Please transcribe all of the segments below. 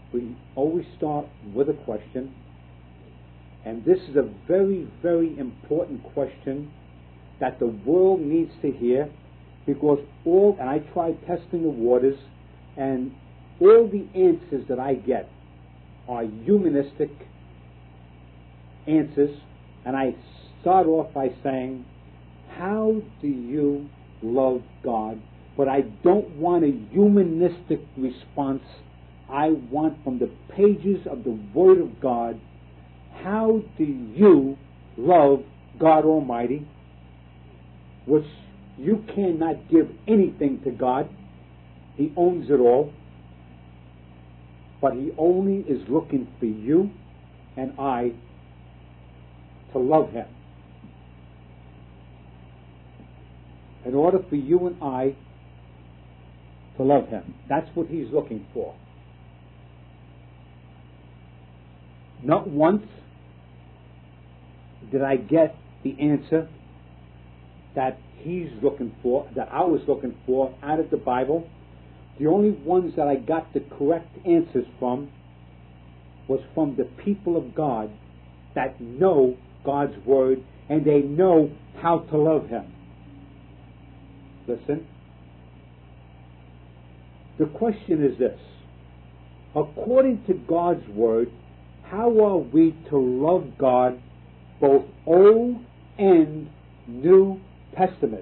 we always start with a question, and this is a very, very important question that the world needs to hear, because and I tried testing the waters, and all the answers that I get are humanistic answers, and I start off by saying, how do you love God? But I don't want a humanistic response. I want from the pages of the Word of God, how do you love God Almighty? Which you cannot give anything to God. He owns it all. But He only is looking for you and I to love Him. In order for you and I to love Him. That's what He's looking for. Not once did I get the answer that He's looking for, that I was looking for out of the Bible. The only ones that I got the correct answers from was from the people of God that know God's Word and they know how to love Him. Listen. The question is this. According to God's Word, how are we to love God, both Old and New Testament?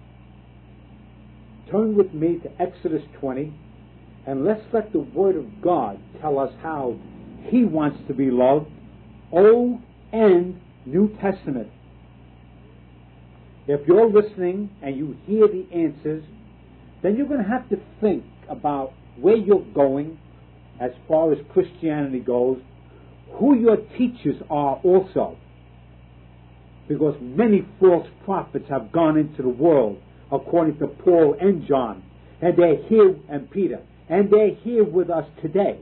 Turn with me to Exodus 20, and let's let the Word of God tell us how He wants to be loved, Old and New Testament. If you're listening and you hear the answers, then you're going to have to think about where you're going as far as Christianity goes, who your teachers are also. Because many false prophets have gone into the world, according to Paul and John, and they're here, and Peter, and they're here with us today,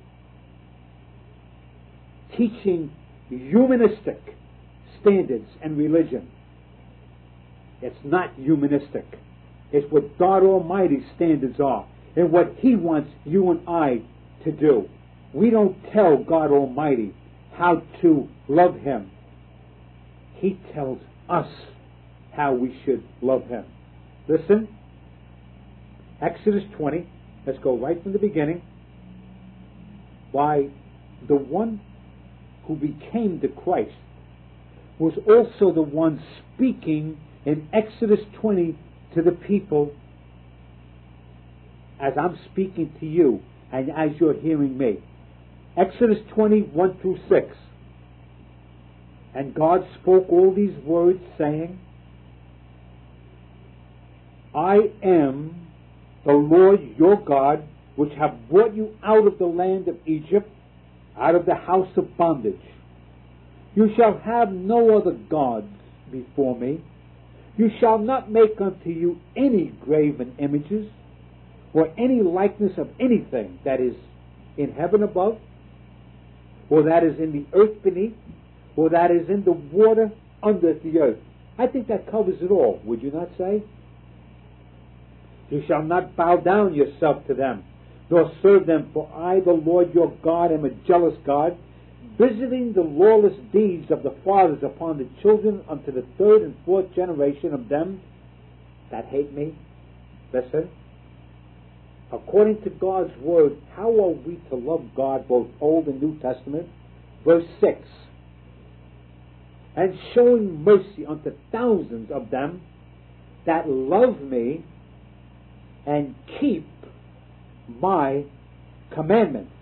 teaching humanistic standards and religion. It's not humanistic. It's what God Almighty's standards are, and what He wants you and I to do. We don't tell God Almighty how to love Him. He tells us how we should love Him. Listen, Exodus 20, let's go right from the beginning. Why, the one who became the Christ was also the one speaking in Exodus 20 to the people as I'm speaking to you and as you're hearing me. Exodus 20, 1 through 6. And God spoke all these words, saying, I am the Lord your God, which have brought you out of the land of Egypt, out of the house of bondage. You shall have no other gods before me. You shall not make unto you any graven images, or any likeness of anything that is in heaven above, or that is in the earth beneath, or that is in the water under the earth. I think that covers it all, would you not say? You shall not bow down yourself to them, nor serve them, for I, the Lord your God, am a jealous God, visiting the lawless deeds of the fathers upon the children unto the third and fourth generation of them that hate me. Listen. According to God's Word, how are we to love God, both Old and New Testament? Verse 6. And showing mercy unto thousands of them that love me and keep my commandments.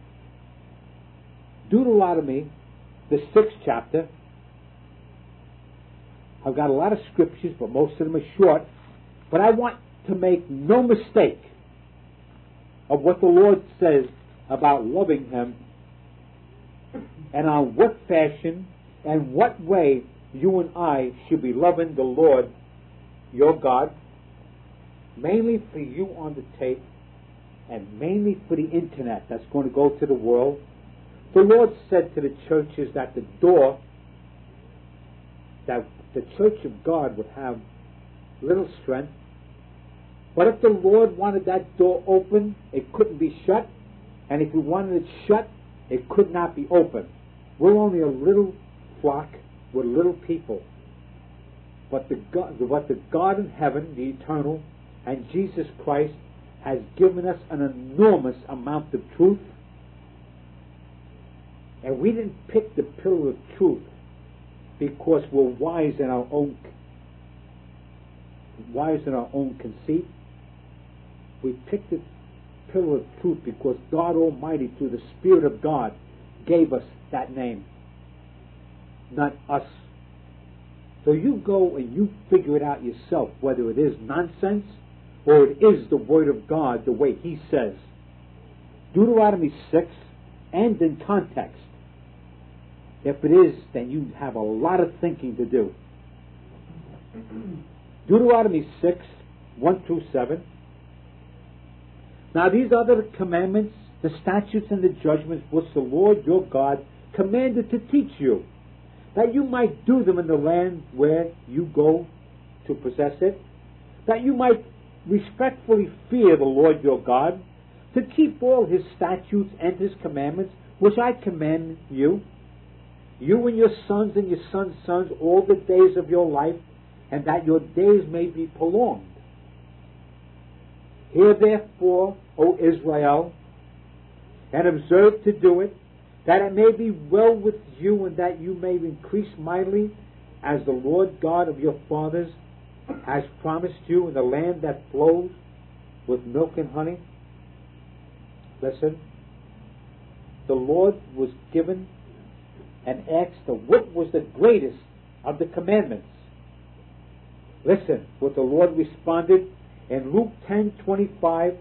Deuteronomy, the 6th chapter. I've got a lot of scriptures, but most of them are short. But I want to make no mistake of what the Lord says about loving Him, and on what fashion and what way you and I should be loving the Lord your God, mainly for you on the tape and mainly for the internet that's going to go to the world. The Lord said to the churches that the door, that the church of God would have little strength, but if the Lord wanted that door open, it couldn't be shut, And if you wanted it shut, it could not be open. We're only a little flock with little people. But the God in heaven, the eternal, and Jesus Christ has given us an enormous amount of truth. And we didn't pick the pillar of truth because we're wise in our own conceit. We picked the pillar of truth because God Almighty, through the Spirit of God, gave us that name, not us. So you go and you figure it out yourself, whether it is nonsense or it is the Word of God the way He says. Deuteronomy 6, and in context. If it is, then you have a lot of thinking to do. Deuteronomy 6, 1 through 7. Now these are the commandments, the statutes and the judgments which the Lord your God commanded to teach you, that you might do them in the land where you go to possess it, that you might respectfully fear the Lord your God, to keep all His statutes and His commandments, which I command you, you and your sons and your sons' sons, all the days of your life, and that your days may be prolonged. Hear therefore, O Israel, and observe to do it, that it may be well with you, and that you may increase mightily, as the Lord God of your fathers has promised you, in the land that flows with milk and honey. Listen, the Lord was given and asked what was the greatest of the commandments. Listen what the Lord responded in Luke 10:25.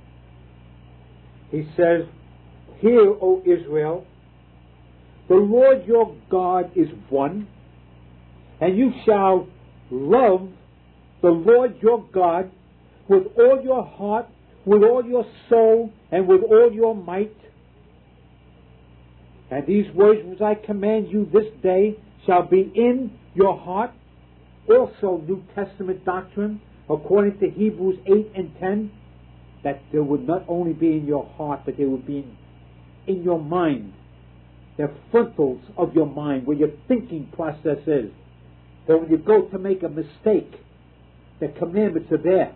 He says, "Hear, O Israel, the Lord your God is one, and you shall love the Lord your God with all your heart, with all your soul, and with all your might. And these words which I command you this day shall be in your heart." Also New Testament doctrine, according to Hebrews 8 and 10, that there would not only be in your heart, but they would be in your mind, the frontals of your mind, where your thinking process is. So when you go to make a mistake, the commandments are there.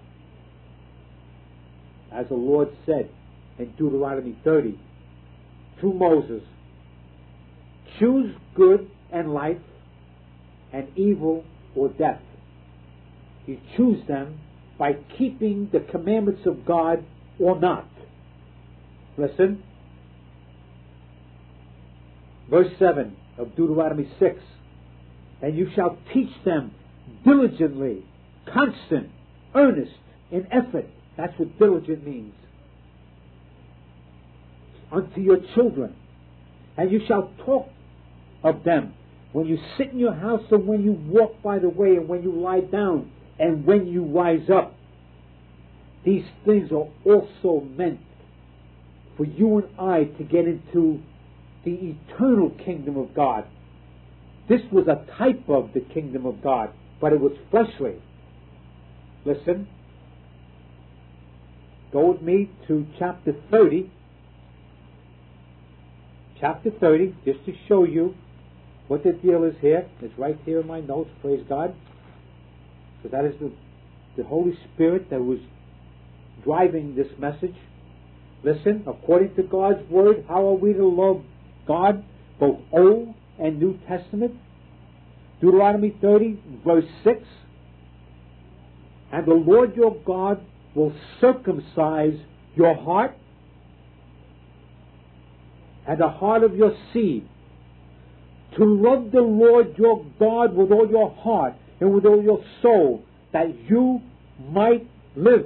As the Lord said in Deuteronomy 30 to Moses, "Choose good and life, and evil or death." You choose them by keeping the commandments of God or not. Listen. Verse 7 of Deuteronomy 6. "And you shall teach them diligently," constant, earnest, in effort. That's what diligent means. "Unto your children. And you shall talk of them when you sit in your house, and when you walk by the way, and when you lie down, and when you rise up." These things are also meant for you and I to get into the eternal kingdom of God. This was a type of the kingdom of God, but it was fleshly. Listen. Go with me to chapter 30. Chapter 30, just to show you what the deal is here. It's right here in my notes, praise God. Because that is the Holy Spirit that was driving this message. Listen, according to God's Word, how are we to love God, both Old and New Testament? Deuteronomy 30, verse 6. "And the Lord your God will circumcise your heart and the heart of your seed, to love the Lord your God with all your heart and with all your soul, that you might live."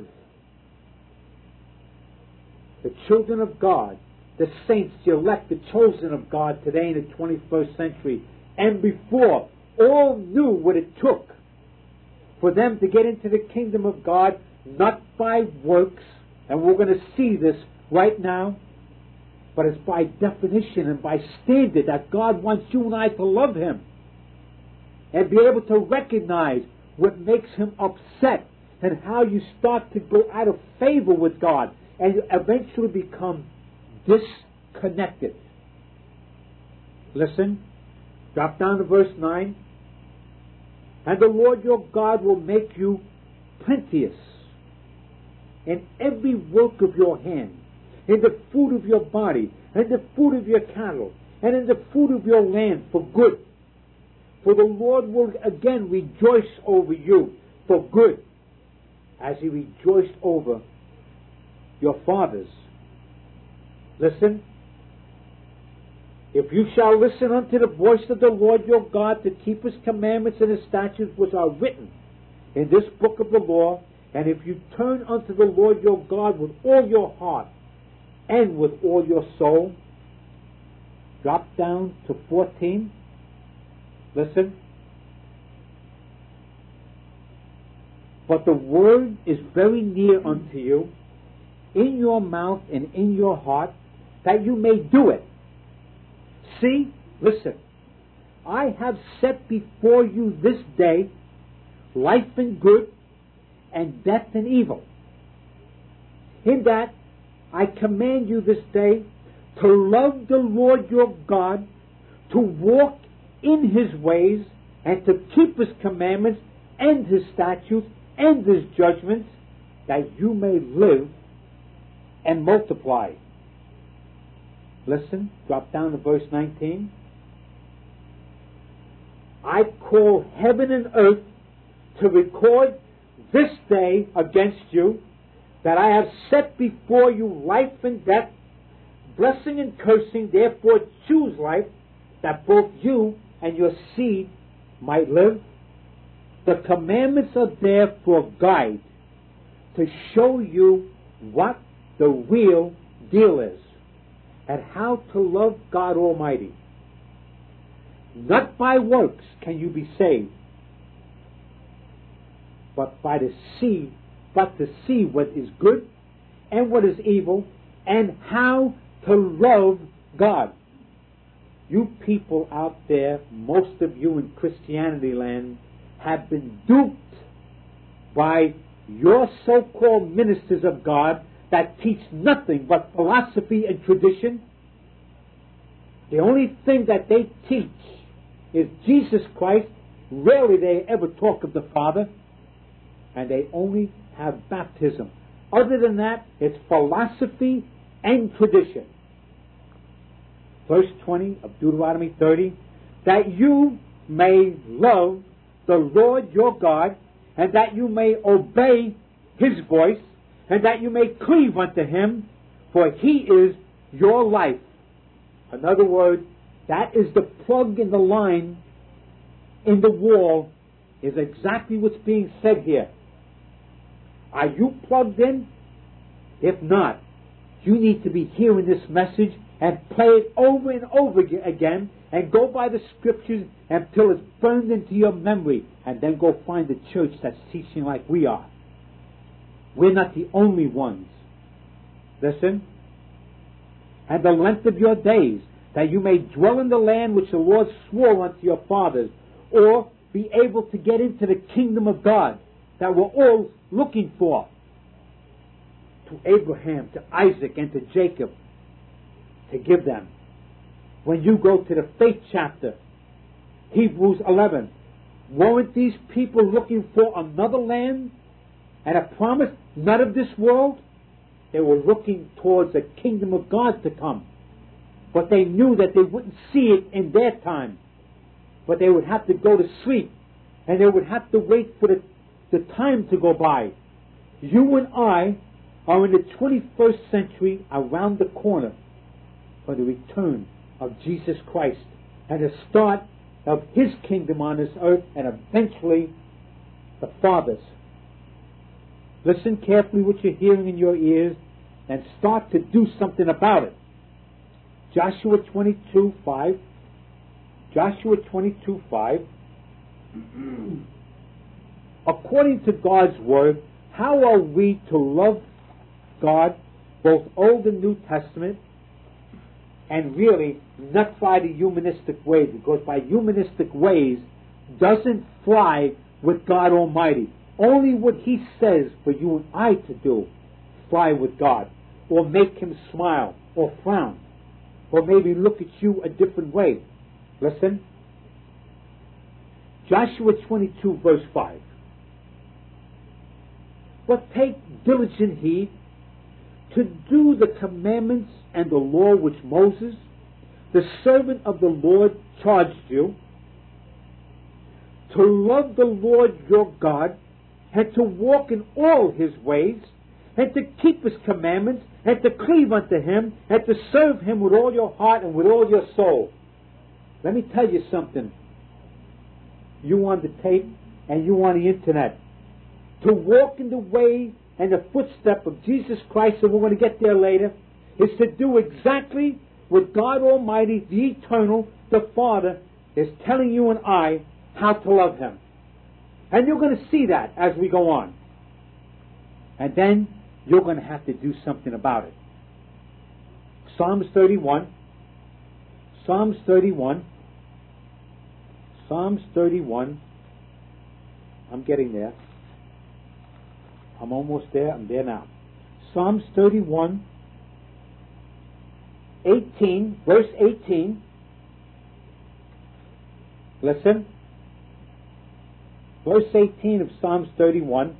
The children of God, the saints, the elect, the chosen of God today in the 21st century and before, all knew what it took for them to get into the kingdom of God, not by works, and we're going to see this right now, but it's by definition and by standard that God wants you and I to love Him and be able to recognize what makes Him upset and how you start to go out of favor with God and you eventually become disconnected. Listen, drop down to verse 9. And the Lord your God will make you plenteous in every work of your hand, in the food of your body, and the food of your cattle, and in the food of your land for good. For the Lord will again rejoice over you for good, as he rejoiced over your fathers. Listen, if you shall listen unto the voice of the Lord your God to keep his commandments and his statutes which are written in this book of the law, and if you turn unto the Lord your God with all your heart and with all your soul. Drop down to 14. Listen. But the word is very near unto you, in your mouth and in your heart, that you may do it. See, listen, I have set before you this day life and good, and death and evil. In that I command you this day to love the Lord your God, to walk in his ways, and to keep his commandments and his statutes and his judgments, that you may live and multiply. Listen, drop down to verse 19. I call heaven and earth to record this day against you, that I have set before you life and death, blessing and cursing. Therefore choose life, that both you and your seed might live. The commandments are there for a guide, to show you what the real deal is, and how to love God Almighty. Not by works can you be saved, but to see what is good and what is evil, and how to love God. You people out there, most of you in Christianity land, have been duped by your so-called ministers of God that teach nothing but philosophy and tradition. The only thing that they teach is Jesus Christ. Rarely they ever talk of the Father, and they only have baptism. Other than that, it's philosophy and tradition. Verse 20 of Deuteronomy 30, that you may love the Lord your God, and that you may obey his voice, and that you may cleave unto him, for he is your life. In other words, that is the plug in the line in the wall, is exactly what's being said here. Are you plugged in? If not, you need to be hearing this message and play it over and over again, and go by the scriptures until it's burned into your memory, and then go find a church that's teaching like we are. We're not the only ones. Listen. And the length of your days, that you may dwell in the land which the Lord swore unto your fathers, or be able to get into the kingdom of God that we're all looking for. To Abraham, to Isaac, and to Jacob, to give them. When you go to the faith chapter, Hebrews 11, weren't these people looking for another land and a promise, not of this world? They were looking towards the kingdom of God to come. But they knew that they wouldn't see it in their time. But they would have to go to sleep, and they would have to wait for the time to go by. You and I are in the 21st century, around the corner for the return of Jesus Christ and the start of his kingdom on this earth, and eventually the Father's. Listen carefully what you're hearing in your ears and start to do something about it. Joshua 22:5. Joshua 22:5. According to God's word, how are we to love God, both Old and New Testament, and really not by the humanistic ways? Because by humanistic ways doesn't fly with God Almighty. Only what he says for you and I to do fly with God. or make him smile or frown or maybe look at you a different way. Listen. Joshua 22 verse 5. But take diligent heed to do the commandments and the law which Moses, the servant of the Lord, charged you, to love the Lord your God, and to walk in all his ways, and to keep his commandments, and to cleave unto him, and to serve him with all your heart and with all your soul. Let me tell you something. You on the tape and you on the internet. To walk in the way and the footstep of Jesus Christ, and we're going to get there later, is to do exactly what God Almighty, the Eternal, the Father, is telling you and I how to love him. And you're going to see that as we go on. And then you're going to have to do something about it. Psalms 31. Psalms 31. Psalms 31. I'm getting there. I'm almost there. I'm there now. Psalms 31, 18, verse 18. Listen. Verse 18 of Psalms 31.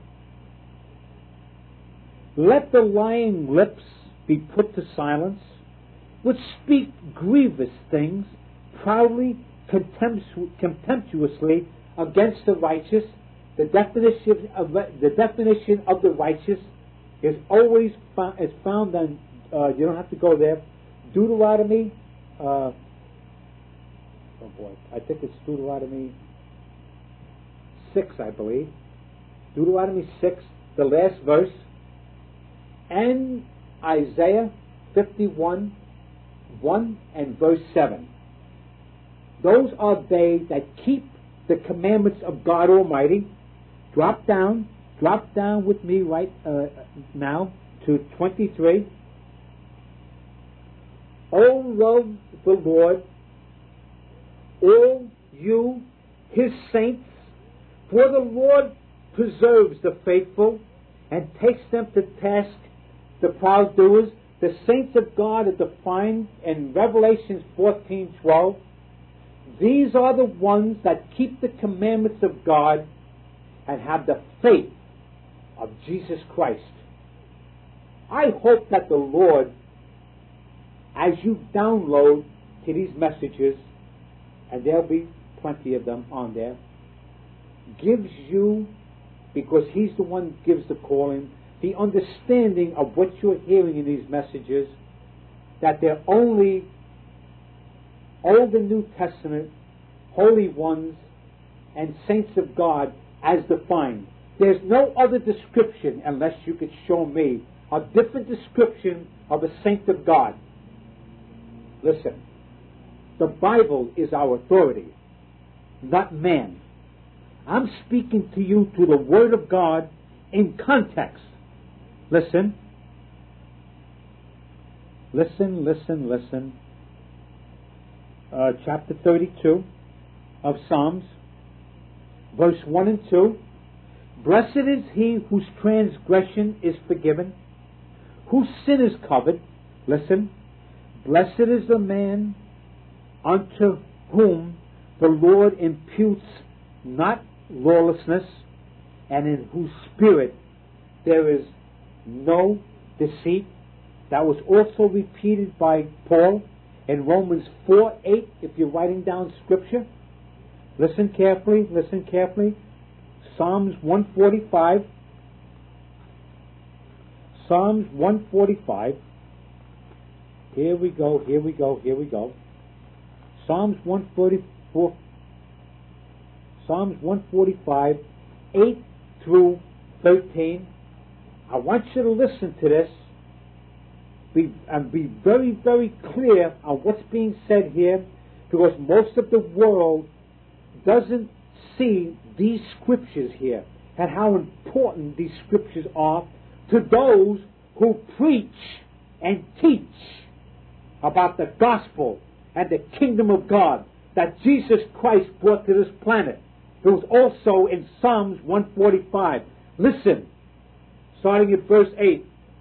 Let the lying lips be put to silence, which speak grievous things, proudly, contemptuously against the righteous. The definition of the righteous is always found on, you don't have to go there, Deuteronomy, I think it's Deuteronomy 6, I believe. Deuteronomy 6, the last verse, and Isaiah 51, 1 and verse 7. Those are they that keep the commandments of God Almighty. Drop down with me right now to 23. Oh, love the Lord, all you, his saints, for the Lord preserves the faithful and takes them to task the proud doers. The saints of God are defined in Revelation 14:12. These are the ones that keep the commandments of God and have the faith of Jesus Christ. I hope that the Lord, as you download to these messages, and there'll be plenty of them on there, gives you, because he's the one who gives the calling, the understanding of what you're hearing in these messages, that they're only Old and New Testament, holy ones, and saints of God as defined. There's no other description, unless you could show me a different description of a saint of God. Listen, the Bible is our authority, not man. I'm speaking to you through the Word of God in context. Listen. Listen, listen, listen. Chapter 32 of Psalms, verse 1 and 2. Blessed is he whose transgression is forgiven, whose sin is covered. Listen. Blessed is the man unto whom the Lord imputes not lawlessness, and in whose spirit there is no deceit. That was also repeated by Paul in Romans 4:8, if you're writing down scripture. Listen carefully, listen carefully. Psalms 145. Psalms 145. Here we go, here we go, here we go. Psalms 144. Psalms 145, 8 through 13. I want you to listen to this and be very, very clear on what's being said here, because most of the world doesn't see these scriptures here and how important these scriptures are to those who preach and teach about the gospel and the kingdom of God that Jesus Christ brought to this planet. It was also in Psalms 145. Listen, starting at verse 8.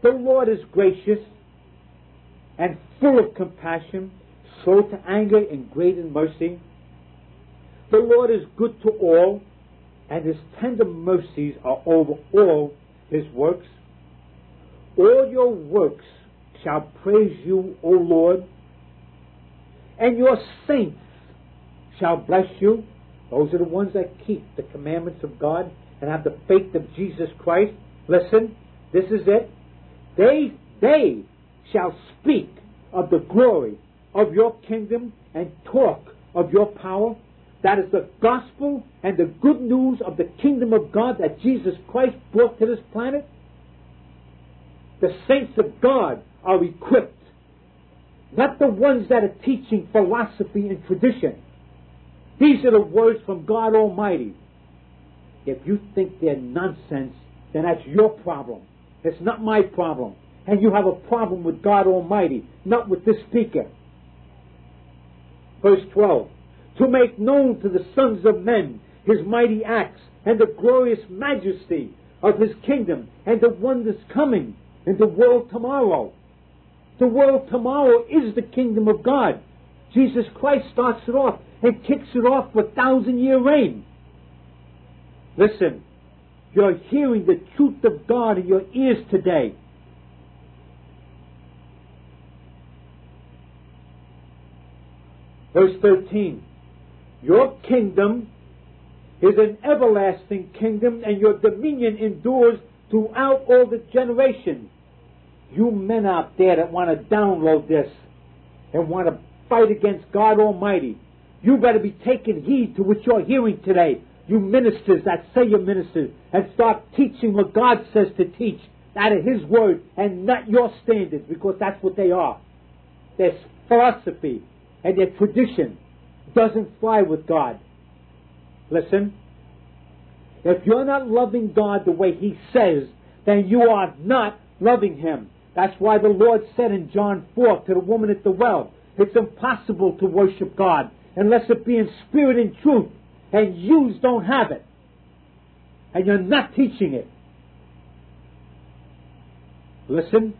The Lord is gracious and full of compassion, slow to anger and great in mercy. The Lord is good to all, and his tender mercies are over all his works. All your works shall praise you, O Lord, and your saints shall bless you. Those are the ones that keep the commandments of God and have the faith of Jesus Christ. Listen, this is it. They shall speak of the glory of your kingdom and talk of your power. That is the gospel and the good news of the kingdom of God that Jesus Christ brought to this planet. The saints of God are equipped, not the ones that are teaching philosophy and tradition. These are the words from God Almighty. If you think they're nonsense, then that's your problem. It's not my problem. And you have a problem with God Almighty, not with this speaker. Verse 12. To make known to the sons of men his mighty acts and the glorious majesty of his kingdom and the wonders coming in the world tomorrow. The world tomorrow is the kingdom of God. Jesus Christ starts it off and kicks it off with 1,000-year reign. Listen, you're hearing the truth of God in your ears today. Verse 13. Your kingdom is an everlasting kingdom, and your dominion endures throughout all the generations. You men out there that want to download this and want to fight against God Almighty, you better be taking heed to what you're hearing today. You ministers that say you're ministers, and start teaching what God says to teach out of his word and not your standards, because that's what they are. Their philosophy and their tradition doesn't fly with God. Listen, if you're not loving God the way he says, then you are not loving him. That's why the Lord said in John 4 to the woman at the well, it's impossible to worship God unless it be in spirit and truth, and you don't have it, and you're not teaching it. Listen,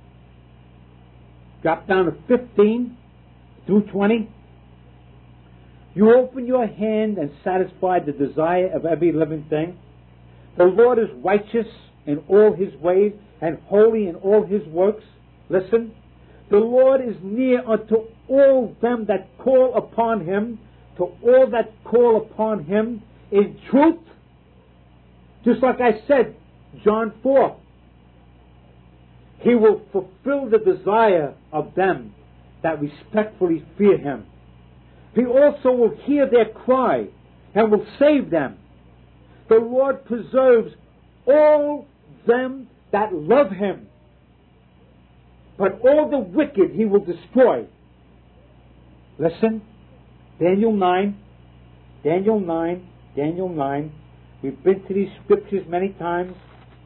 drop down to 15 through 20. You open your hand and satisfy the desire of every living thing. The Lord is righteous in all his ways and holy in all his works. Listen, the Lord is near unto all them that call upon him, to all that call upon him in truth. Just like I said, John 4. He will fulfill the desire of them that respectfully fear him. He also will hear their cry and will save them. The Lord preserves all them that love him, but all the wicked he will destroy. Listen, Daniel 9. We've been to these scriptures many times.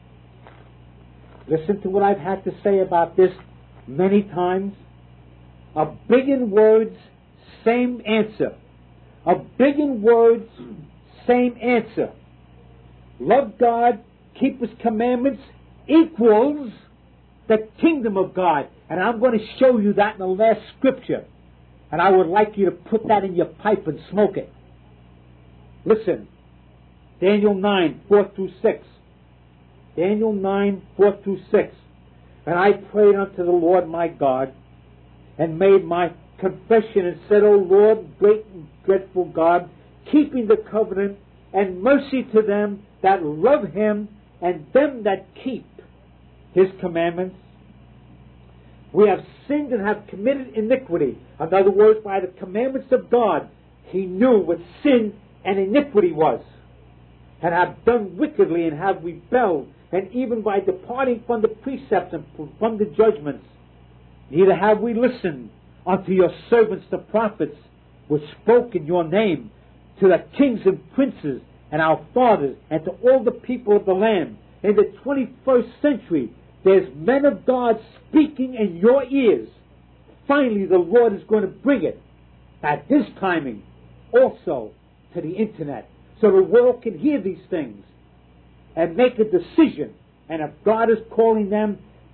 Listen to what I've had to say about this many times. A big in words, same answer. A big in words, same answer. Love God, keep his commandments, equals the kingdom of God. And I'm going to show you that in the last scripture. And I would like you to put that in your pipe and smoke it. Listen, Daniel 9, 4 through 6. Daniel 9, 4 through 6. And I prayed unto the Lord my God, and made my confession, and said, O Lord, great and dreadful God, keeping the covenant, and mercy to them that love him, and them that keep his commandments. We have sinned and have committed iniquity. In other words, by the commandments of God, he knew what sin and iniquity was, and have done wickedly, and have rebelled, and even by departing from the precepts and from the judgments, neither have we listened unto your servants the prophets, which spoke in your name, to the kings and princes and our fathers, and to all the people of the land. In the 21st century, there's men of God speaking in your ears. Finally, the Lord is going to bring it at his timing also to the internet, so the world can hear these things and make a decision. And if God is calling them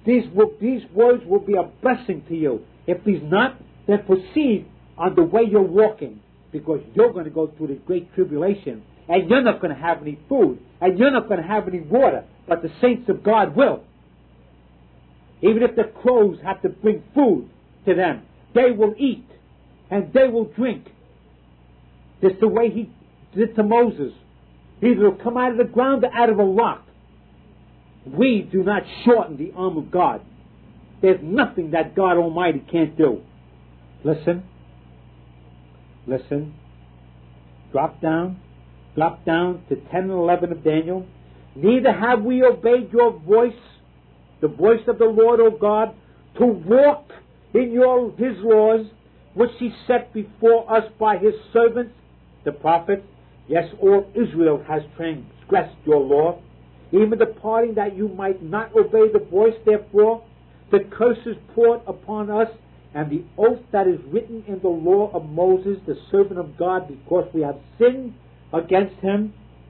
these words will be a blessing to you. If these not, then proceed on the way you're walking, because you're going to go through the great tribulation, and you're not going to have any food, and you're not going to have any water, but the saints of God will. Even if the crows have to bring food to them, they will eat, and they will drink. Just the way he did to Moses. Either it'll come out of the ground or out of a rock. We do not shorten the arm of God. There's nothing that God Almighty can't do. Listen. Listen. Drop down to 10 and 11 of Daniel. Neither have we obeyed your voice, the voice of the Lord, O God, to walk in his laws, which he set before us by his servants, the prophets. Yes, all Israel has transgressed your law, even departing that you might not obey the voice. Therefore, the curse is poured upon us, and the oath that is written in the law of Moses, the servant of God, because we have sinned against him.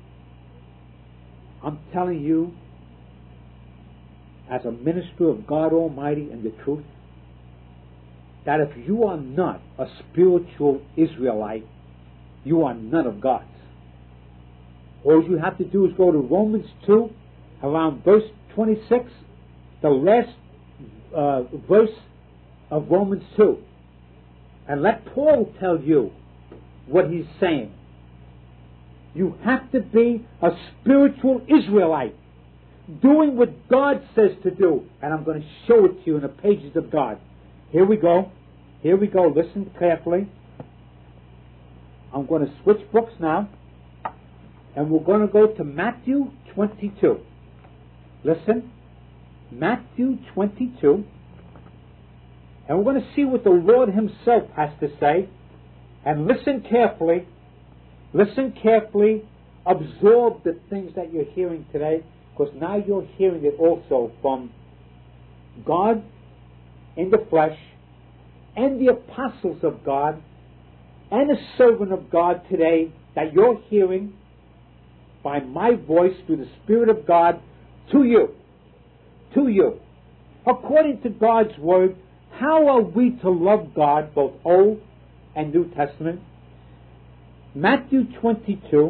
I'm telling you, as a minister of God Almighty and the truth, that if you are not a spiritual Israelite, you are none of God's. All you have to do is go to Romans 2, around verse 26, the last verse of Romans 2. And let Paul tell you what he's saying. You have to be a spiritual Israelite, doing what God says to do. And I'm going to show it to you in the pages of God. Here we go. Here we go. Listen carefully. I'm going to switch books now. And we're going to go to Matthew 22. Listen. Matthew 22. And we're going to see what the Lord himself has to say. And listen carefully. Listen carefully. Absorb the things that you're hearing today, because now you're hearing it also from God in the flesh, and the apostles of God, and a servant of God today that you're hearing by my voice through the Spirit of God to you. To you. According to God's Word, how are we to love God, both Old and New Testament? Matthew 22.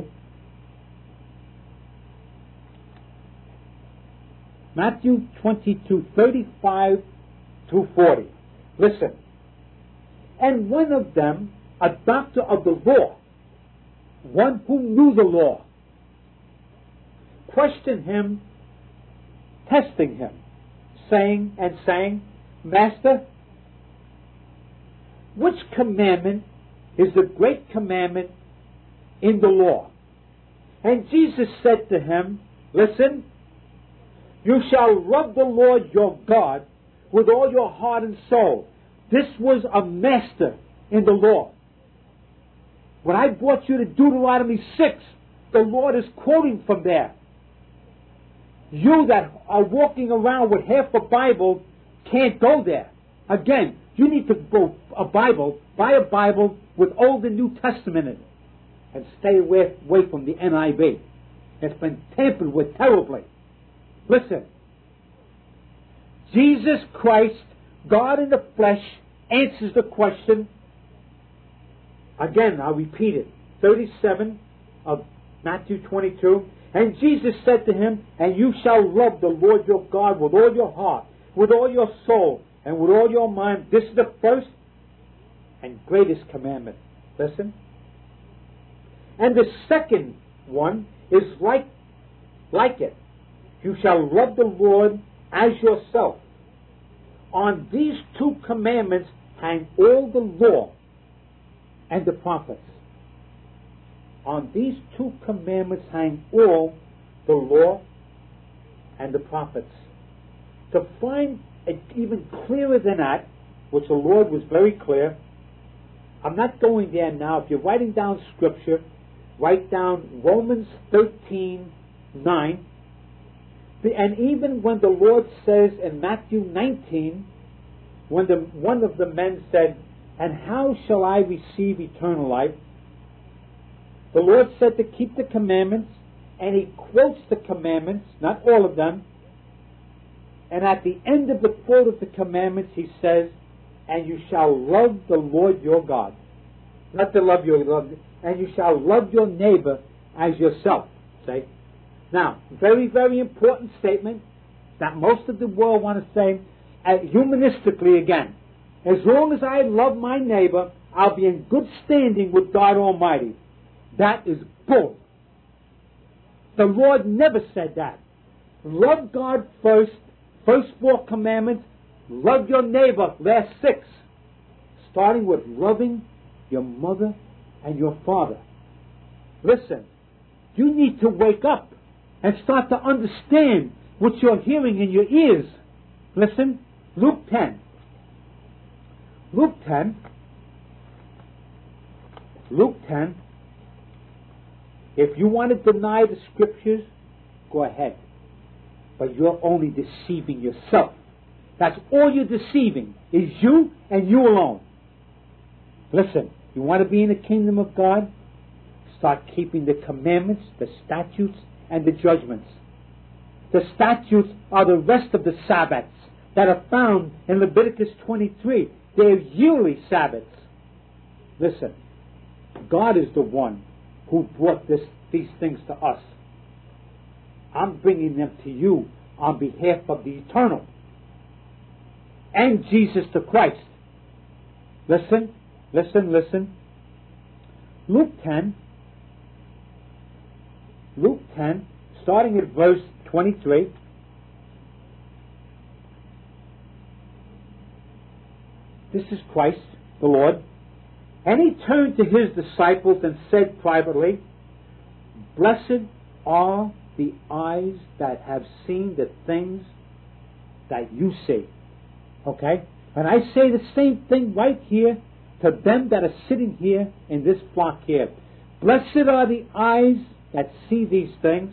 Matthew 22, 35 through 40. Listen. And one of them, a doctor of the law, one who knew the law, questioned him, testing him, saying, Master, which commandment is the great commandment in the law? And Jesus said to him, listen, you shall love the Lord your God with all your heart and soul. This was a master in the law. When I brought you to Deuteronomy 6, the Lord is quoting from there. You that are walking around with half a Bible can't go there. Again, you need to go buy a Bible with Old and New Testament in it, and stay away from the NIV. It's been tampered with terribly. Listen. Jesus Christ, God in the flesh, answers the question. Again, I'll repeat it. 37 of Matthew 22. And Jesus said to him, and you shall love the Lord your God with all your heart, with all your soul, and with all your mind. This is the first and greatest commandment. Listen. And the second one is like it. You shall love the Lord as yourself. On these two commandments hang all the law and the prophets. On these two commandments hang all the law and the prophets. To find it even clearer than that, which the Lord was very clear, I'm not going there now. If you're writing down Scripture, write down Romans 13:9. And even when the Lord says in Matthew 19, when one of the men said, and how shall I receive eternal life? The Lord said to keep the commandments, and he quotes the commandments, not all of them, And at the end of the quote of the commandments, he says, and you shall love the Lord your God. Not to love your love, and you shall love your neighbor as yourself. See? Now, very, very important statement that most of the world want to say, humanistically again. As long as I love my neighbor, I'll be in good standing with God Almighty. That is bull. The Lord never said that. Love God first. First 4 commandments. Love your neighbor. Last 6. Starting with loving your mother and your father. Listen, you need to wake up and start to understand what you're hearing in your ears. Listen, Luke 10. Luke 10. Luke 10. If you want to deny the scriptures, go ahead. But you're only deceiving yourself. That's all you're deceiving, is you and you alone. Listen, you want to be in the kingdom of God? Start keeping the commandments, the statutes, and the judgments. The statutes are the rest of the Sabbaths that are found in Leviticus 23. They're yearly Sabbaths. Listen, God is the one who brought these things to us. I'm bringing them to you on behalf of the eternal and Jesus the Christ. Listen, listen, listen. Luke 10, starting at verse 23. This is Christ, the Lord. And he turned to his disciples and said privately, blessed are the eyes that have seen the things that you see. Okay? And I say the same thing right here to them that are sitting here in this flock here. Blessed are the eyes that see these things.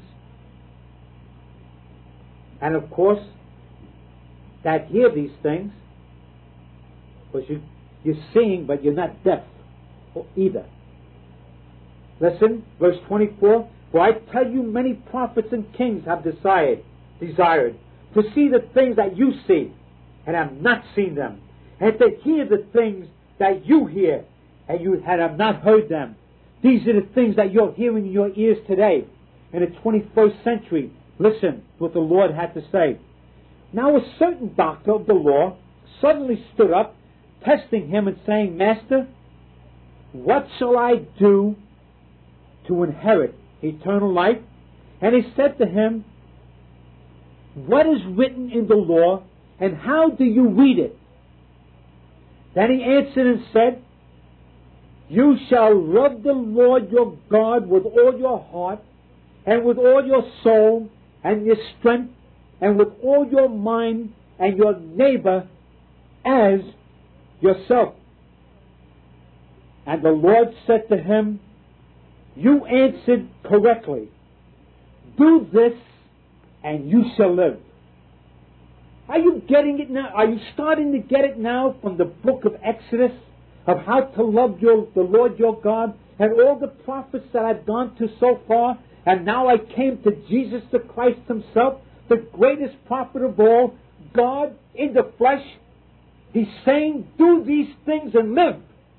And of course, that hear these things. Because you're seeing, but you're not deaf either. Listen, verse 24. For I tell you, many prophets and kings have desired to see the things that you see, and have not seen them, and to hear the things that you hear, and you have not heard them. These are the things that you're hearing in your ears today, in the 21st century. Listen to what the Lord had to say. Now a certain doctor of the law suddenly stood up, testing him and saying, Master, what shall I do to inherit eternal life? And he said to him, what is written in the law, and how do you read it? Then he answered and said, you shall love the Lord your God with all your heart, and with all your soul, and your strength, and with all your mind, and your neighbor as yourself. And the Lord said to him, you answered correctly. Do this, and you shall live. Are you getting it now? Are you starting to get it now from the book of Exodus of how to love the Lord your God, and all the prophets that I've gone to so far? And now I came to Jesus the Christ himself, the greatest prophet of all, God in the flesh. He's saying, do these things and live.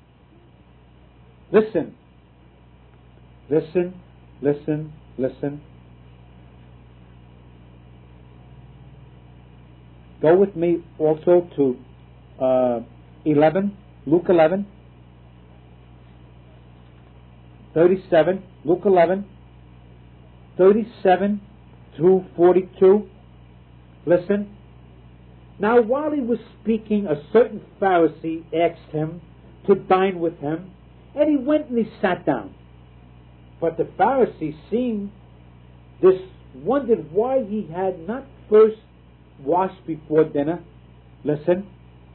Listen. Listen, listen, listen. Go with me also to 11, Luke 11, 37, Luke 11, 37 to 42. Listen. Now while he was speaking, a certain Pharisee asked him to dine with him, and he went and he sat down. But the Pharisee, seeing this, wondered why he had not first washed before dinner. Listen.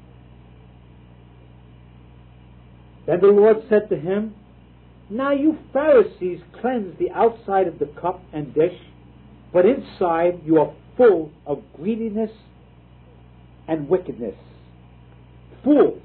Then the Lord said to him, now you Pharisees cleanse the outside of the cup and dish, but inside you are full of greediness and wickedness. Fools!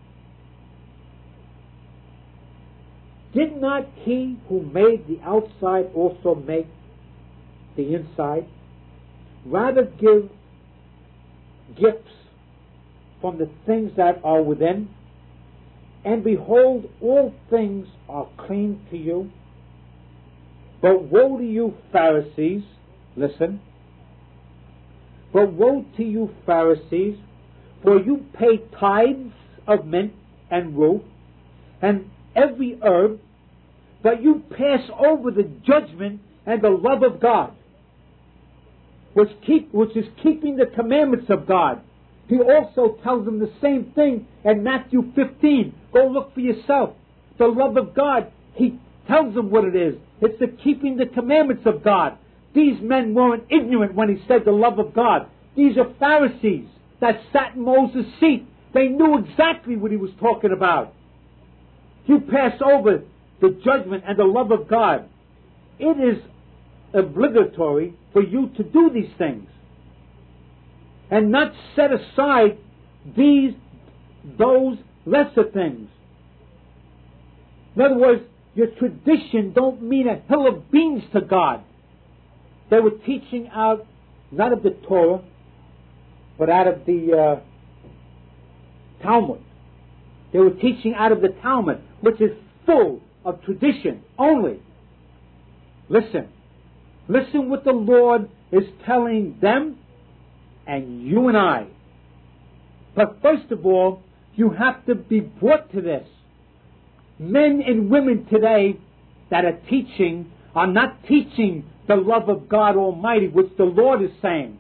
Did not he who made the outside also make the inside? Rather give gifts from the things that are within, and behold, all things are clean to you. But woe to you, Pharisees, listen, but woe to you, Pharisees, for you pay tithes of mint and rue, and every herb, but you pass over the judgment and the love of God, which is keeping the commandments of God. He also tells them the same thing in Matthew 15. Go look for yourself. The love of God, he tells them what it is. It's the keeping the commandments of God. These men weren't ignorant when he said the love of God. These are Pharisees that sat in Moses' seat. They knew exactly what he was talking about. You pass over the judgment and the love of God. It is obligatory for you to do these things and not set aside those lesser things. In other words, your tradition don't mean a hill of beans to God. They were teaching out not of the Torah, but out of the Talmud. They were teaching out of the Talmud, which is full of tradition only. Listen what the Lord is telling them and you and I. But first of all, you have to be brought to this. Men and women today that are teaching are not teaching the love of God Almighty, which the Lord is saying.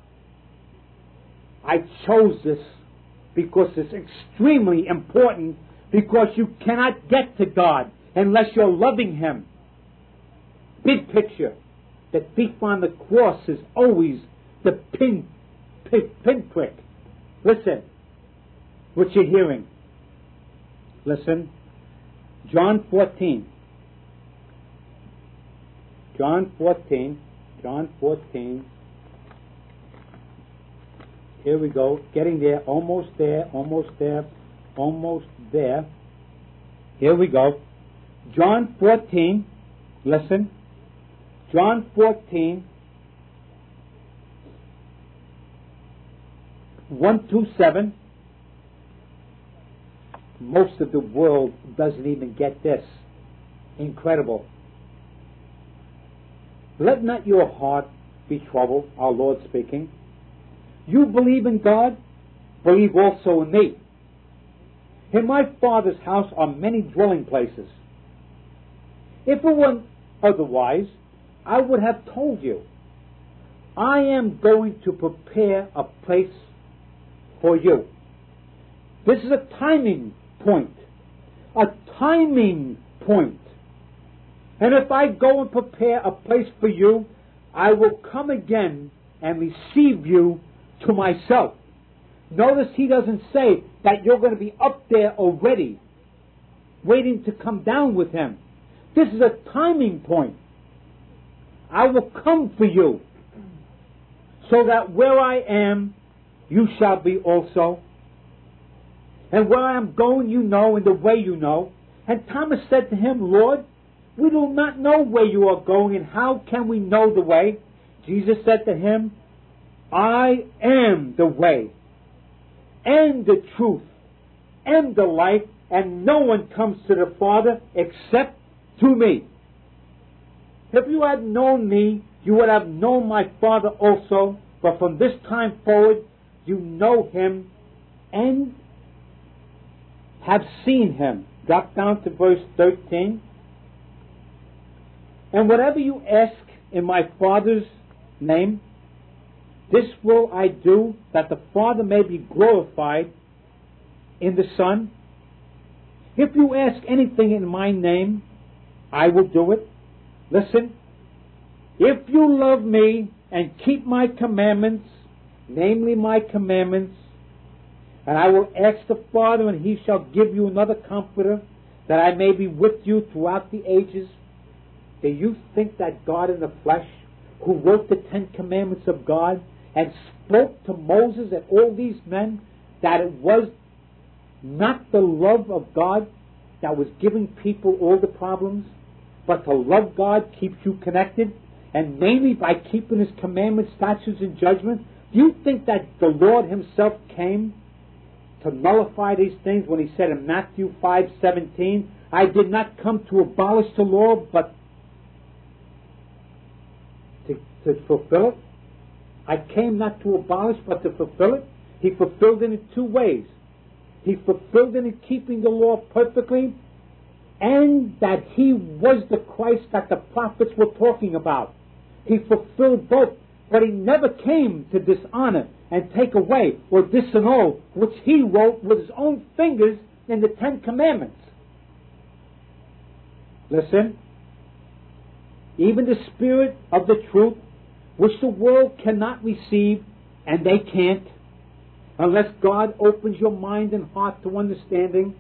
I chose this because it's extremely important, because you cannot get to God unless you're loving Him. Big picture. The thief on the cross is always the pinprick. Listen what you're hearing. Listen. John 14. Here we go. Getting there. Almost there. Here we go. John 14. Listen. John 14. 1-7. Most of the world doesn't even get this. Incredible. Let not your heart be troubled, our Lord speaking. You believe in God, believe also in me. In my Father's house are many dwelling places. If it were otherwise, I would have told you. I am going to prepare a place for you. This is a timing point. A timing point. And if I go and prepare a place for you, I will come again and receive you to myself. Notice he doesn't say that you're going to be up there already, waiting to come down with him. This is a timing point. I will come for you, so that where I am, you shall be also. And where I am going, you know, and the way you know. And Thomas said to him, Lord, we do not know where you are going, and how can we know the way? Jesus said to him, I am the way, and the truth, and the life, and no one comes to the Father except through me. If you had known me, you would have known my Father also, but from this time forward, you know him and have seen him. Drop down to verse 13. And whatever you ask in my Father's name, this will I do, that the Father may be glorified in the Son. If you ask anything in my name, I will do it. Listen, if you love me and keep my commandments, namely my commandments, and I will ask the Father, and he shall give you another comforter, that I may be with you throughout the ages. Do you think that God in the flesh, who wrote the 10 Commandments of God, and spoke to Moses and all these men, that it was not the love of God that was giving people all the problems, but to love God keeps you connected, and mainly by keeping his commandments, statutes, and judgments, Do you think that the Lord himself came to nullify these things when he said in Matthew 5:17, I did not come to abolish the law, but to fulfill it? I came not to abolish, but to fulfill it. He fulfilled it in two ways. He fulfilled it in keeping the law perfectly, and that he was the Christ that the prophets were talking about. He fulfilled both, but he never came to dishonor and take away or disannul, which he wrote with his own fingers in the Ten Commandments. Listen, even the Spirit of the truth, which the world cannot receive, and they can't, unless God opens your mind and heart to understanding,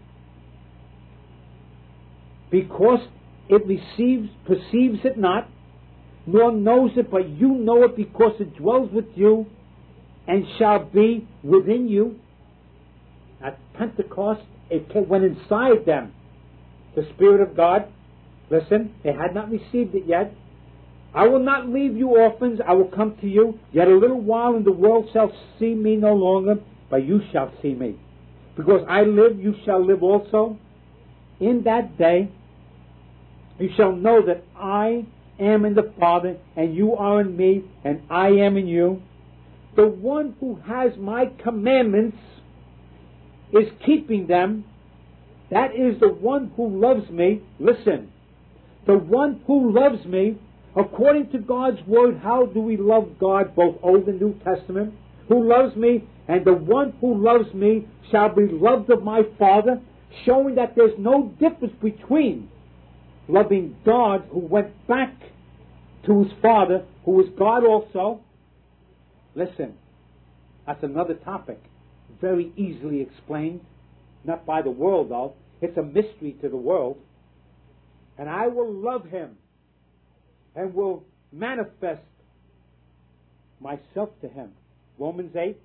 because it perceives it not, nor knows it, but you know it because it dwells with you and shall be within you. At Pentecost, it went inside them, the Spirit of God. Listen, they had not received it yet. I will not leave you orphans, I will come to you. Yet a little while and the world shall see me no longer, but you shall see me. Because I live, you shall live also. In that day you shall know that I am in the Father, and you are in me, and I am in you. The one who has my commandments is keeping them. That is the one who loves me. Listen, the one who loves me, according to God's word. How do we love God, both Old and New Testament? Who loves me, and the one who loves me shall be loved of my Father, showing that there's no difference between loving God, who went back to his Father, who is God also. Listen, that's another topic, very easily explained, not by the world though. It's a mystery to the world. And I will love him and will manifest myself to him. Romans 8.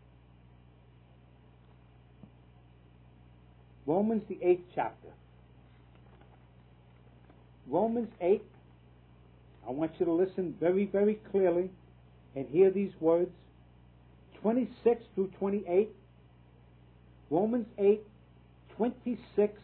Romans the 8th chapter. Romans 8. I want you to listen very, very clearly and hear these words. 26 through 28. Romans 8, 26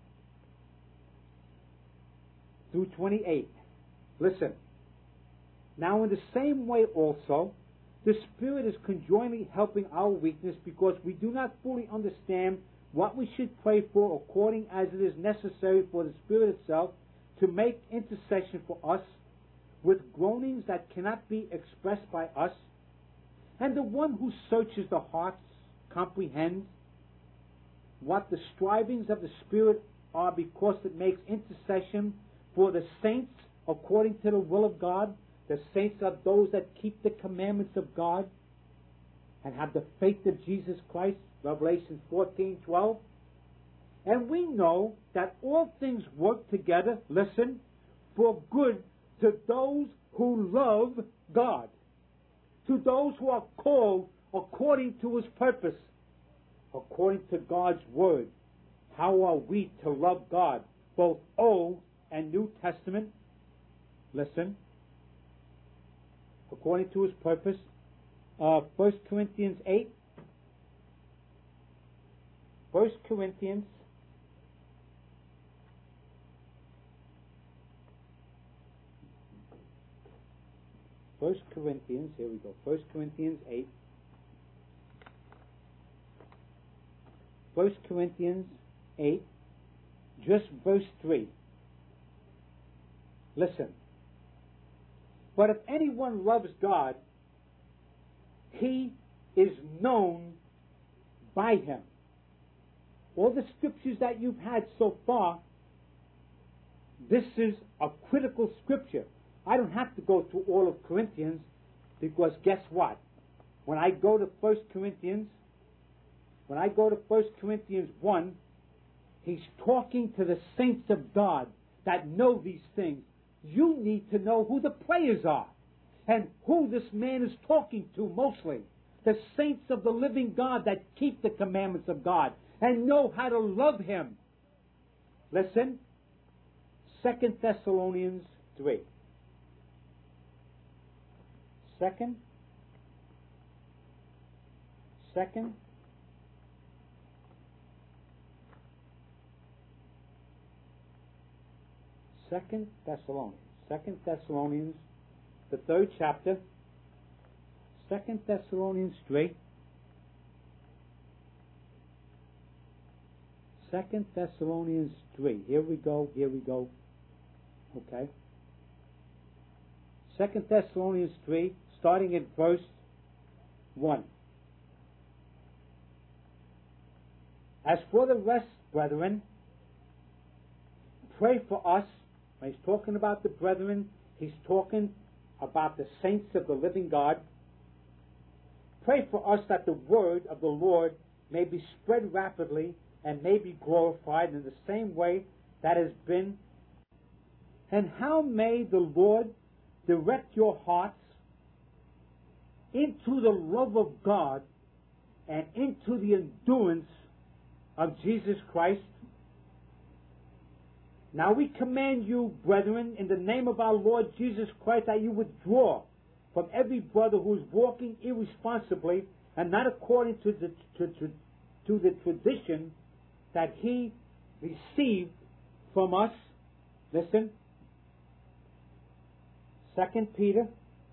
through 28. Listen. Now in the same way also, the Spirit is conjointly helping our weakness, because we do not fully understand what we should pray for, according as it is necessary for the Spirit itself to make intercession for us with groanings that cannot be expressed by us. And the one who searches the hearts comprehends what the strivings of the Spirit are, because it makes intercession for the saints according to the will of God. The saints are those that keep the commandments of God and have the faith of Jesus Christ, Revelation 14:12. And we know that all things work together, listen, for good to those who love God, to those who are called according to his purpose, according to God's word. How are we to love God, both Old and New Testament? Listen. According to his purpose, 1 Corinthians 8. 1 Corinthians 1 Corinthians, here we go, 1 Corinthians 8. 1 Corinthians 8, just verse 3. Listen. But if anyone loves God, he is known by him. All the scriptures that you've had so far, this is a critical scripture. I don't have to go through all of Corinthians, because guess what? When I go to 1 Corinthians 1, he's talking to the saints of God that know these things. You need to know who the players are and who this man is talking to mostly. The saints of the living God that keep the commandments of God and know how to love him. Listen, 2 Thessalonians 3. 2 Second Thessalonians. 2 Thessalonians, the 3rd chapter. 2 Thessalonians 3. 2 Thessalonians 3. Here we go. Okay. 2 Thessalonians 3, starting at verse 1. As for the rest, brethren, pray for us. When he's talking about the brethren, he's talking about the saints of the living God. Pray for us that the word of the Lord may be spread rapidly and may be glorified in the same way that has been. And how may the Lord direct your hearts into the love of God and into the endurance of Jesus Christ. Now we command you, brethren, in the name of our Lord Jesus Christ, that you withdraw from every brother who is walking irresponsibly and not according to the tradition that he received from us. Listen. 2 Peter.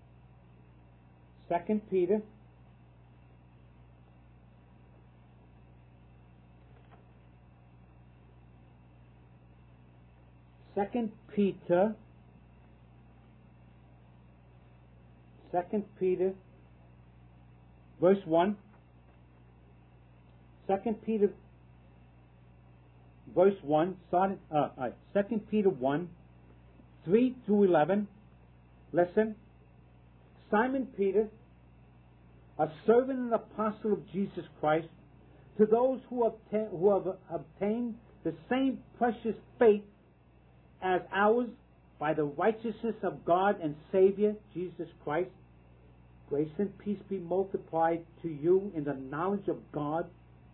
Verse 1. 2 Peter verse 1, 2 Peter 1, 3 through 11. Listen. Simon Peter, a servant and apostle of Jesus Christ, to those who have obtained the same precious faith as ours by the righteousness of God and Savior Jesus Christ, grace and peace be multiplied to you in the knowledge of God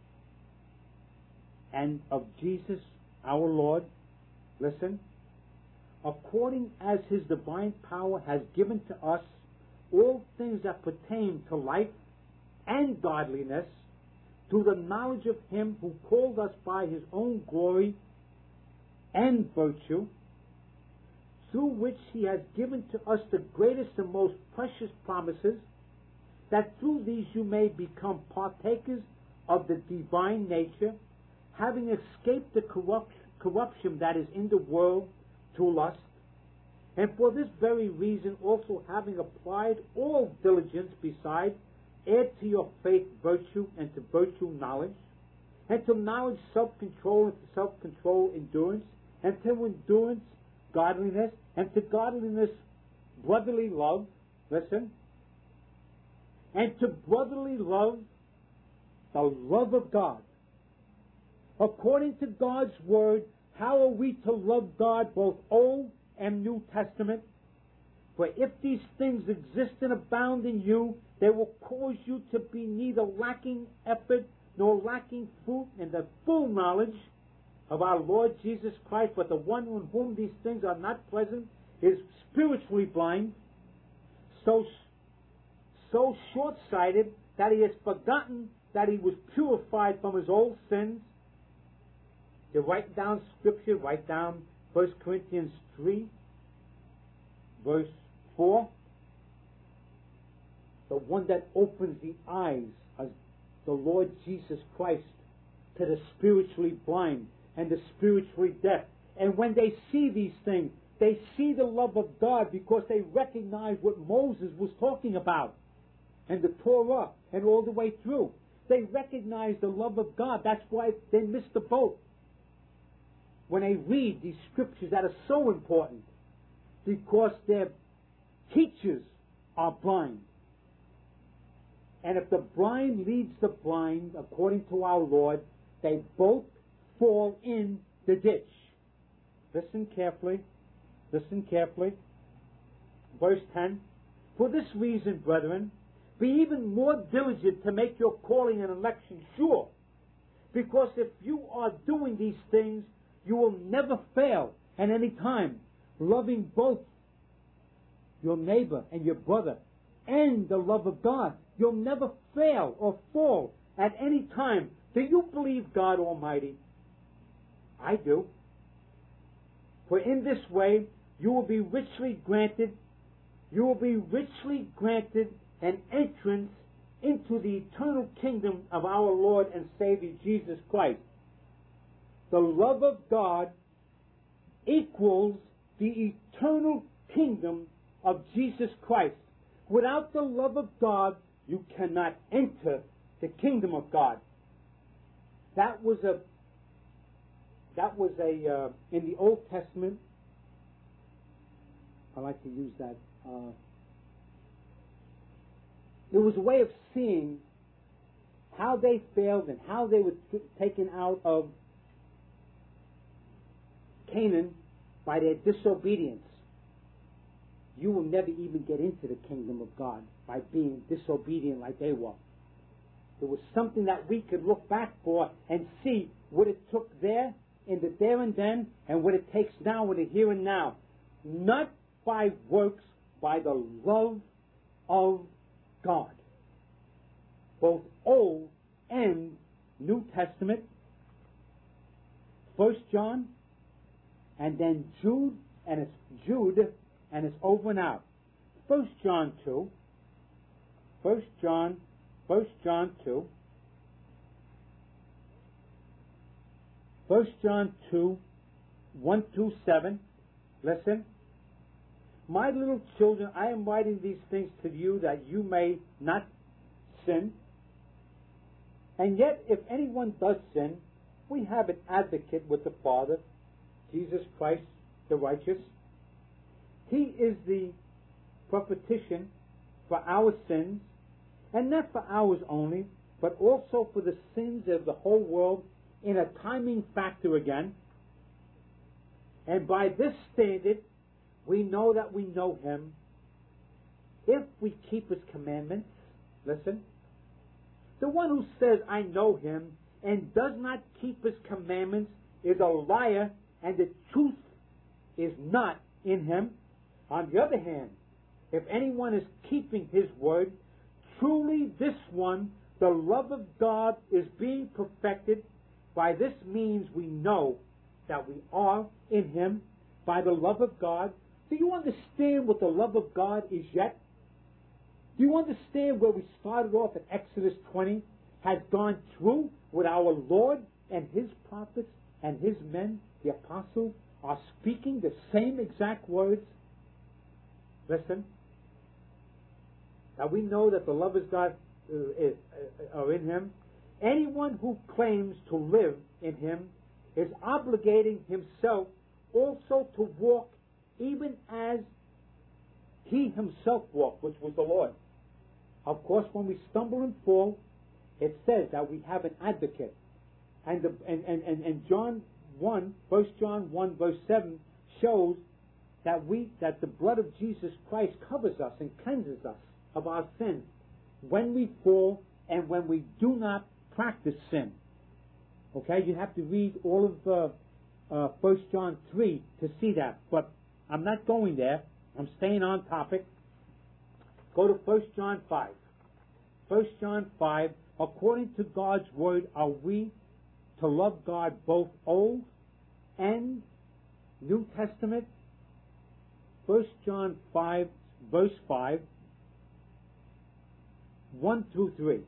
and of Jesus our Lord. Listen. According as His divine power has given to us all things that pertain to life and godliness, to the knowledge of Him who called us by His own glory and virtue, through which He has given to us the greatest and most precious promises, that through these you may become partakers of the divine nature, having escaped the corruption that is in the world through lust, and for this very reason also having applied all diligence beside, add to your faith virtue, and to virtue knowledge, and to knowledge self-control, and to self-control endurance, and to endurance godliness, and to godliness brotherly love. Listen. And to brotherly love, the love of God. According to God's word, how are we to love God, both Old and New Testament? For if these things exist and abound in you, they will cause you to be neither lacking effort nor lacking fruit in the full knowledge of our Lord Jesus Christ. But the one on whom these things are not present is spiritually blind, so short-sighted that he has forgotten that he was purified from his old sins. You write down scripture, write down 1 Corinthians 3, verse 4. The one that opens the eyes of the Lord Jesus Christ to the spiritually blind and the spiritually deaf. And when they see these things, they see the love of God, because they recognize what Moses was talking about and the Torah and all the way through. They recognize the love of God. That's why they miss the boat when they read these scriptures that are so important, because their teachers are blind. And if the blind leads the blind, according to our Lord, they both fall in the ditch. Listen carefully. Verse 10. For this reason, brethren, be even more diligent to make your calling and election sure. Because if you are doing these things, you will never fail at any time, loving both your neighbor and your brother and the love of God. You'll never fail or fall at any time. Do you believe God Almighty? I do. For in this way you will be richly granted an entrance into the eternal kingdom of our Lord and Savior Jesus Christ. The love of God equals the eternal kingdom of Jesus Christ. Without the love of God, you cannot enter the kingdom of God. That was in the Old Testament. I like to use that. It was a way of seeing how they failed and how they were taken out of Canaan by their disobedience. You will never even get into the kingdom of God by being disobedient like they were. There was something that we could look back for and see what it took there in the there and then and what it takes now in the here and now. Not by works, by the love of God. Both Old and New Testament. 1 John and then Jude and it's over and out. 1 John 2. 1 John 2. 1 John 2, 1 through 7. Listen. My little children, I am writing these things to you that you may not sin. And yet, if anyone does sin, we have an advocate with the Father, Jesus Christ, the righteous. He is the propitiation for our sins, and not for ours only, but also for the sins of the whole world, in a timing factor again. And by this standard, we know that we know Him if we keep His commandments. Listen. The one who says, I know Him, and does not keep His commandments is a liar, and the truth is not in him. On the other hand, if anyone is keeping His word, truly this one, the love of God, is being perfected. By this means we know that we are in Him, by the love of God. Do you understand what the love of God is yet? Do you understand where we started off in Exodus 20 has gone through with our Lord and His prophets and His men, the apostles, are speaking the same exact words? Listen. Now we know that the love of God are in Him. Anyone who claims to live in Him is obligating himself also to walk even as He Himself walked, which was the Lord. Of course, when we stumble and fall, it says that we have an advocate. And John 1, 1 John 1 verse 7 shows that the blood of Jesus Christ covers us and cleanses us of our sins when we fall and when we do not practice sin. Okay, you have to read all of 1 John 3 to see that. But I'm not going there. I'm staying on topic. Go to 1 John 5. 1 John 5, according to God's word, are we to love God both Old and New Testament? 1 John 5, verse 5, 1 through 3.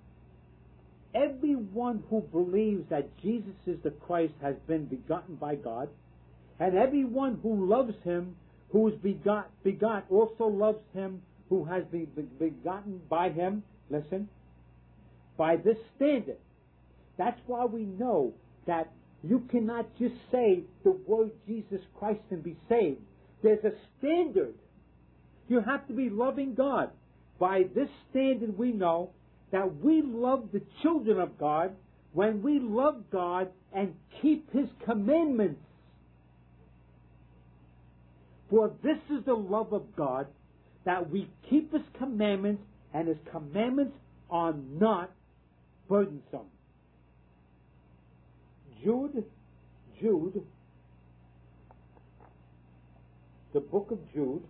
Everyone who believes that Jesus is the Christ has been begotten by God, and everyone who loves Him, who is begot, also loves Him who has been begotten by Him. Listen. By this standard. That's why we know that you cannot just say the word Jesus Christ and be saved. There's a standard. You have to be loving God. By this standard we know that we love the children of God when we love God and keep His commandments. For this is the love of God, that we keep His commandments, and His commandments are not burdensome. Jude, the book of Jude,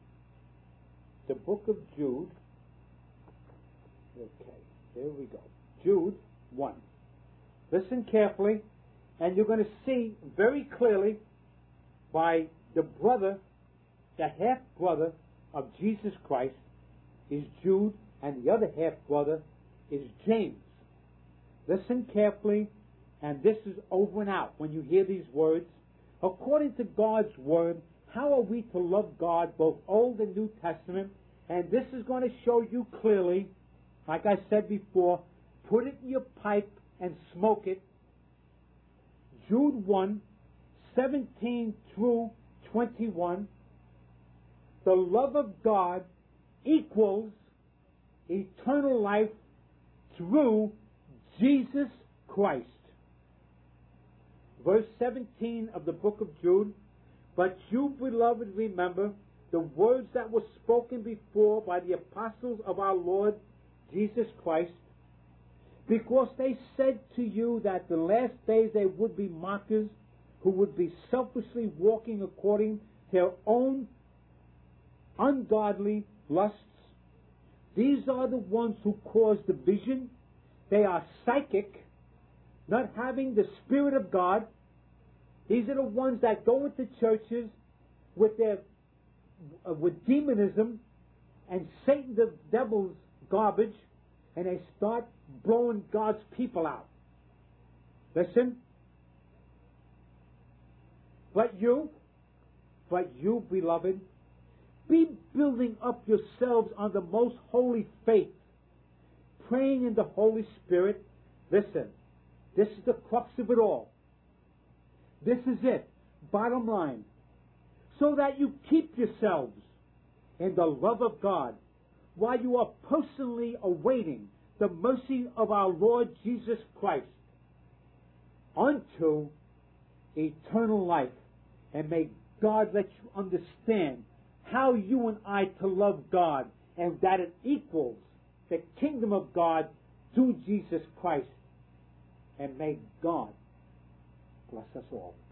okay, there we go. Jude 1. Listen carefully, and you're going to see very clearly by the brother, the half-brother of Jesus Christ is Jude, and the other half-brother is James. Listen carefully, and this is over and out when you hear these words. According to God's Word, how are we to love God, both Old and New Testament? And this is going to show you clearly, like I said before, put it in your pipe and smoke it. Jude 1, 17 through 21. The love of God equals eternal life through Jesus Christ. Verse 17 of the book of Jude. But you, beloved, remember the words that were spoken before by the apostles of our Lord Jesus Christ, because they said to you that the last days there would be mockers who would be selfishly walking according to their own ungodly lusts. These are the ones who cause division. They are psychic, not having the Spirit of God. These are the ones that go into churches with their with demonism and Satan the devil's garbage, and they start blowing God's people out. Listen. But you, beloved, be building up yourselves on the most holy faith, praying in the Holy Spirit. Listen, this is the crux of it all. This is it. Bottom line. So that you keep yourselves in the love of God while you are personally awaiting the mercy of our Lord Jesus Christ unto eternal life. And may God let you understand how you and I to love God, and that it equals the kingdom of God through Jesus Christ. And may God bless us all.